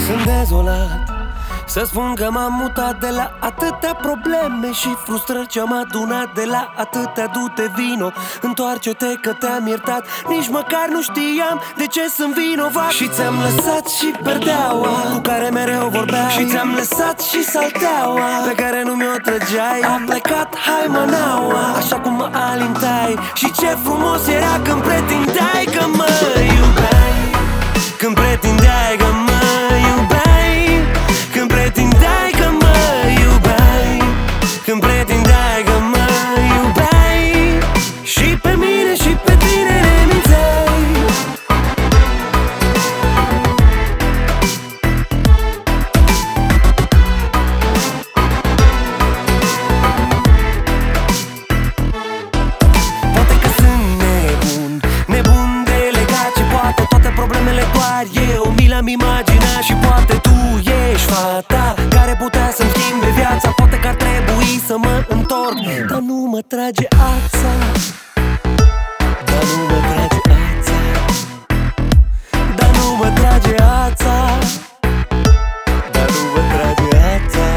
Sunt dezolat să spun că m-am mutat de la atâtea probleme și frustrări ce-am adunat de la atâtea. Du-te, vino, întoarce-te că te-am iertat. Nici măcar nu știam de ce sunt vinovat. Și ți-am lăsat și perdeaua cu care mereu vorbeai, și ți-am lăsat și salteaua pe care nu mi-o trăgeai. A plecat haimanaua așa cum mă alintai. Și ce frumos era când pretindeai că mă iubeai, când pretindeai că mă iubeai, când pretindeai că mă iubeai, când pretindeai că mă iubeai. Și pe mine și pe tine ne mințeai. Poate că sunt nebun de legat. Și poate toate problemele doar eu mi le-am imaginat. Și poate tu ești fata care putea să-mi schimbe viața. Poate că ar trebui să mă întorc, dar nu mă trage ața, dar nu mă trage ața, dar nu mă trage ața, dar nu mă trage ața.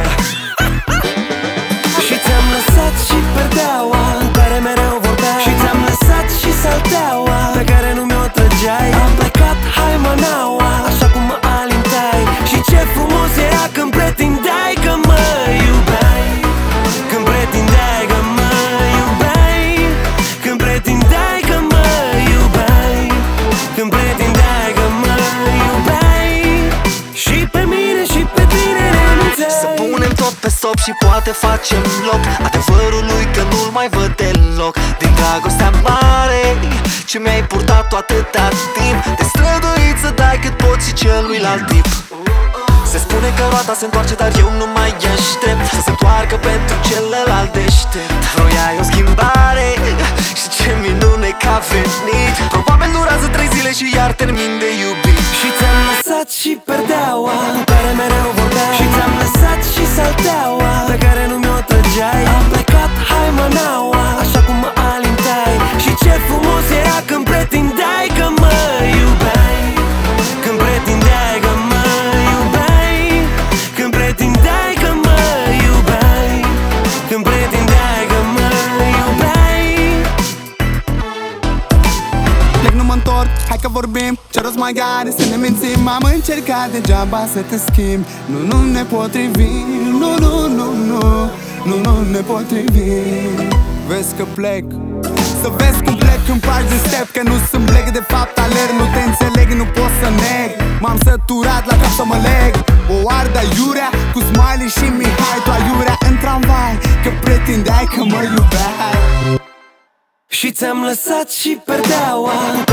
Și ți-am lăsat și perdeaua cu care mereu vorbeai, și ți-am lăsat și salteaua pe care nu mi-o trăgeai. A plecat haimanaua așa cum mă alintai. Și ce frumos era când pretindeai că mă iubeai, când pretindeai că mă iubeai, când pretindeai că mă iubeai, când pretindeai că mă iubeai. Și pe mine și pe tine ne mințeai. Să punem tot pe stop și poate facem loc adevărului că nu-l mai văd deloc. Din dragostea mare ce mi-ai purtat-o atâta timp, te străduit să dai cât poți și celuilalt tip. Se spune că roata se întoarce, dar eu nu mai aștept să se întoarcă pentru celălalt deștept. Vroiai o schimbare și ce minune că a venit. Probabil durează 3 zile și iar termin de iubit. Și ți-am lăsat și perdeaua cu care mereu vorbeai, și ți-am lăsat și salteaua pe care nu mi-o trăgeai. A plecat haimanaua așa cum mă alintai. Și ce frumos era când pretindeai că mă iubeai, când pretindeai că mă iubeai, când pretindeai că mă iubeai, când pretindeai că mă iubeai. Plec, nu mă întorc, hai că vorbim. Ce rost mai are să ne mințim? Am încercat degeaba să te schimb. Nu ne potrivim. Nu ne potrivim. Vezi că plec, să vezi cum plec în pași de step. Că nu sunt black, de fapt alerg. Nu te înțeleg, nu pot să neg. M-am săturat la cap să mă leg. O ardă iurea cu Smiley și Mihai. Tu aiurea în tramvai că pretindeai că mă iubeai. Și ți-am lăsat și perdeaua cu